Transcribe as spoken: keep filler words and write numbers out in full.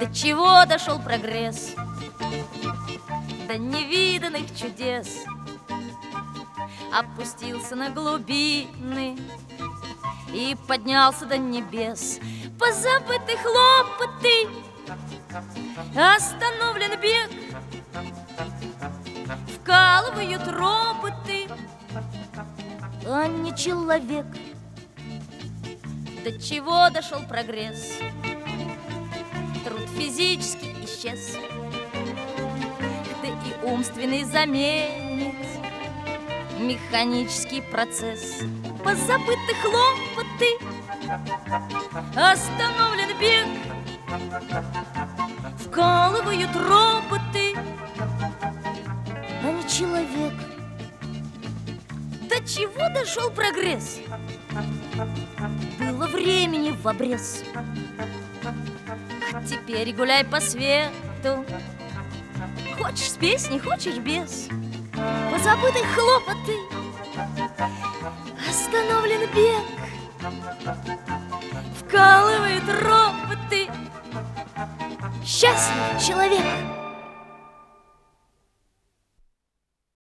До чего дошел прогресс? До невиданных чудес. Опустился на глубины и поднялся до небес. Позабыты хлопоты, остановлен бег, вкалывают роботы, а не человек. До чего дошел прогресс? Труд физически исчез, да и умственный заменит механический процесс. Позабыты хлопоты, остановлен бег, вкалывают роботы, а не человек. До чего дошел прогресс? Было времени в обрез, а теперь гуляй по свету. Хочешь с песней, хочешь без. Позабыты хлопоты, остановлен бег, вкалывает роботы. Счастлив человек.